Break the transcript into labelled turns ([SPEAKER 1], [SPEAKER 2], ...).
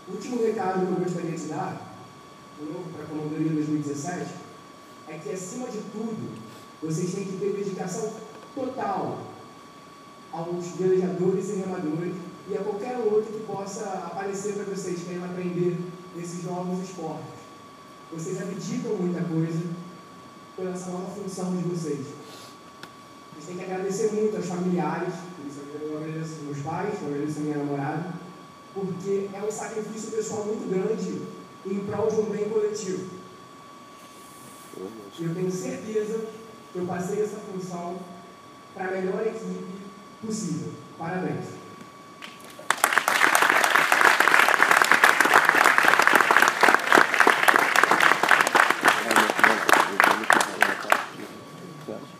[SPEAKER 1] O último recado que eu gostaria de dar, para a Promotoria 2017, é que, acima de tudo, vocês têm que ter dedicação total aos velejadores e remadores e a qualquer outro que possa aparecer para vocês querendo aprender esses novos esportes. Vocês abdicam muita coisa por essa nova função de vocês. Vocês têm que agradecer muito aos familiares, eu agradeço aos meus pais, eu agradeço a minha namorada, porque é um sacrifício pessoal muito grande em prol de um bem coletivo. E eu tenho certeza que eu passei essa função para a melhor equipe possível. Parabéns.